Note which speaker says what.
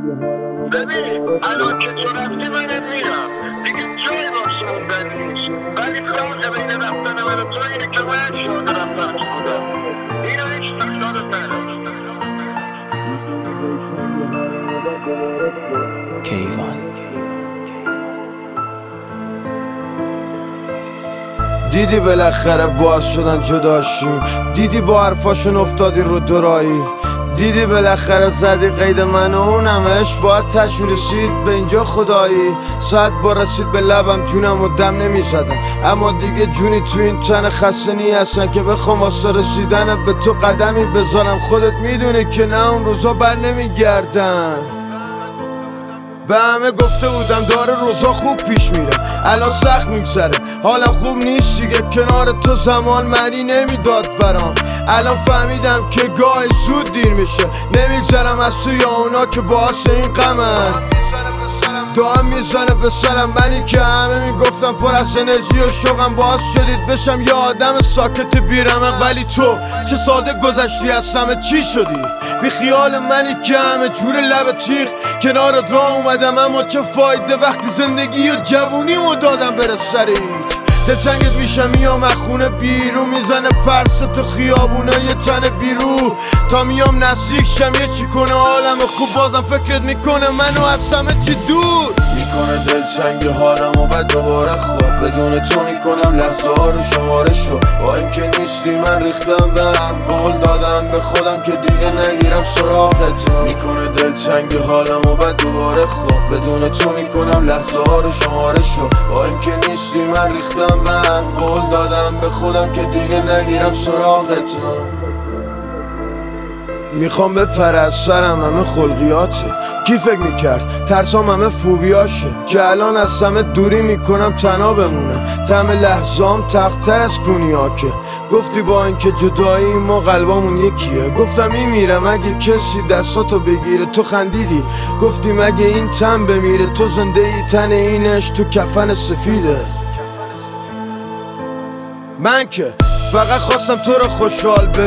Speaker 1: ببین الان که تو رفتی من میرم دیگه جایی واسه اون بد نیست، ولی فرق بین رفتن من و تو اینه که من شاده رفتن تو بودم. اینو هیچ تکرارت نداشت.
Speaker 2: کیوان
Speaker 3: دیدی بالاخره باز شدن جداشیم، دیدی با حرفاشون افتادی رو درایی، دیدی بالاخره زدی قید من و اونمش باید تشویر رسید به اینجا خدایی. ساعت با رسید به لبم جونم و دم نمیزدم، اما دیگه جونی تو این تن خسته نی هستن که بخوام واسه رسیدن به تو قدمی بذارم. خودت میدونی که نه اون روزا بر نمیگردن. به همه گفته بودم داره روزا خوب پیش میره، الان سخت میگذره حالم خوب نیست دیگه، کنار تو زمان معنی نمیداد برام. الان فهمیدم که گاهی زود دیر میشه، نمیگذرم از توی اونا که باعث این غمن. دام میزنه به سرم، منی که همه میگفتم پر از انرژی و شوقم باعث شدید بشم یه آدم ساکت بیرمق. ولی تو چه ساده گذشتی از همه چی شدی، بی خیال منی که همه جور لب تیغ کنارت راه اومدم، اما چه فایده وقتی زندگی و جوونیمو دادم بره سر هیچ. دلتنگت میشم میام از خونه بیرون، میزنه پرس تو خیابونه یه تن بیرو، تا میام نزدیک شم یه چی کنه حالم خوب بازم فکرت میکنه منو از همه چی دور میکنه. دلتنگ حالم و بعد دوباره خواب بدون تو میکنم لحظه ها رو شماره شو، با اینکه نیستی من ریختم به هم، قول دادم به خودم که دیگه نگیرم سراغت. میکنه دلتنگ حالم و بعد دوباره خواب بدون تو میکنم لحظه ها رو شماره شو، با اینکه نیستی من ریختم به هم، قول دادم به خودم که دیگه نگیرم سراغت. میخوام بپره از سرم همه خلقیاته، کی فکر میکرد ترسام همه فوبیاشه، که الان از همه دوری میکنم تنها بمونم. طعم لحظام تختر از کونیاکه، گفتی با اینکه جدایی ما قلبامون یکیه، گفتم این میرم اگه کسی دستاتو بگیره، تو خندیدی گفتی مگه این تن بمیره، تو زنده ای تن اینش تو کفن سفیده. من که فقط خواستم تو رو خوشحال